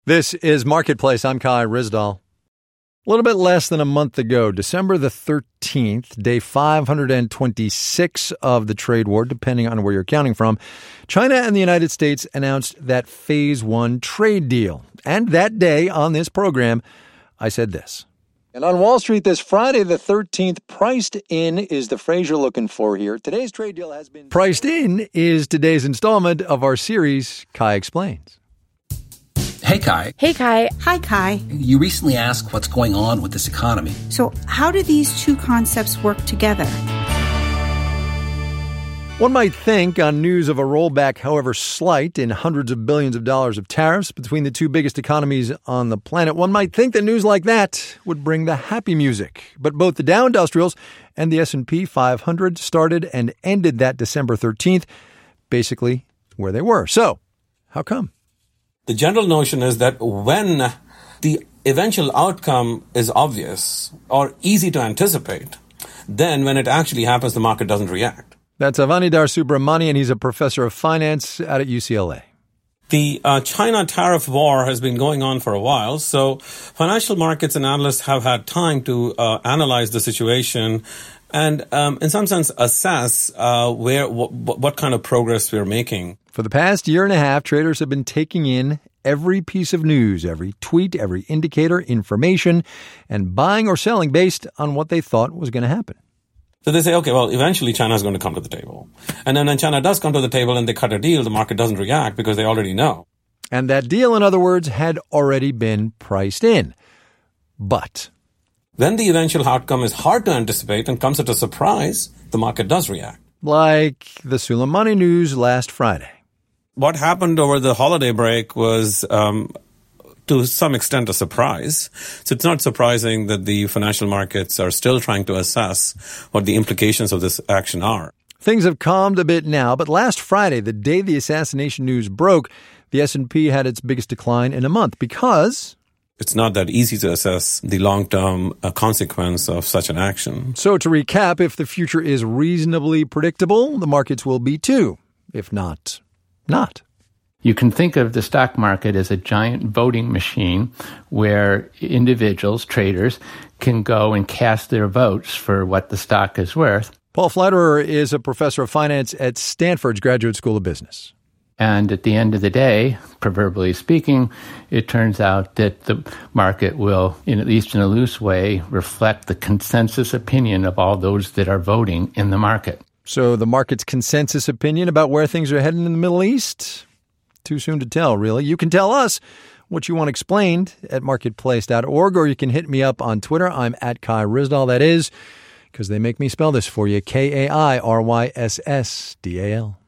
This is Marketplace. I'm Kai Ryssdal. A little bit less than a month ago, December the 13th, day 526 of the trade war, depending on where you're counting from, China and the United States announced that Phase 1 trade deal. And that day on this program, I said this. And on Wall Street this Friday the 13th, priced in is the phrase you're looking for here. Today's trade deal has been... Priced in is today's installment of our series, Kai Explains. Hey, Kai. Hey, Kai. Hi, Kai. You recently asked what's going on with this economy. So how do these two concepts work together? One might think on news of a rollback, however slight, in hundreds of billions of dollars of tariffs between the two biggest economies on the planet, one might think that news like that would bring the happy music. But both the Dow Industrials and the S&P 500 started and ended that December 13th basically where they were. So, how come? The general notion is that when the eventual outcome is obvious or easy to anticipate, then when it actually happens, the market doesn't react. That's Avanidhar Subramanian. He's a professor of finance out at UCLA. The China tariff war has been going on for a while, so financial markets and analysts have had time to analyze the situation and, in some sense, assess what kind of progress we're making. For the past year and a half, traders have been taking in every piece of news, every tweet, every indicator, information, and buying or selling based on what they thought was going to happen. So they say, okay, well, eventually China is going to come to the table. And then when China does come to the table and they cut a deal, the market doesn't react because they already know. And that deal, in other words, had already been priced in. But when the eventual outcome is hard to anticipate and comes at a surprise, the market does react. Like the Soleimani news last Friday. What happened over the holiday break was, to some extent, a surprise. So it's not surprising that the financial markets are still trying to assess what the implications of this action are. Things have calmed a bit now, but last Friday, the day the assassination news broke, the S&P had its biggest decline in a month because it's not that easy to assess the long-term consequence of such an action. So to recap, if the future is reasonably predictable, the markets will be too. If not. You can think of the stock market as a giant voting machine where individuals, traders, can go and cast their votes for what the stock is worth. Paul Flatterer is a professor of finance at Stanford's Graduate School of Business. And at the end of the day, proverbially speaking, it turns out that the market will, at least in a loose way, reflect the consensus opinion of all those that are voting in the market. So the market's consensus opinion about where things are heading in the Middle East? Too soon to tell, really. You can tell us what you want explained at marketplace.org, or you can hit me up on Twitter. I'm at Kai Ryssdal. That is because they make me spell this for you, Kairyssdal.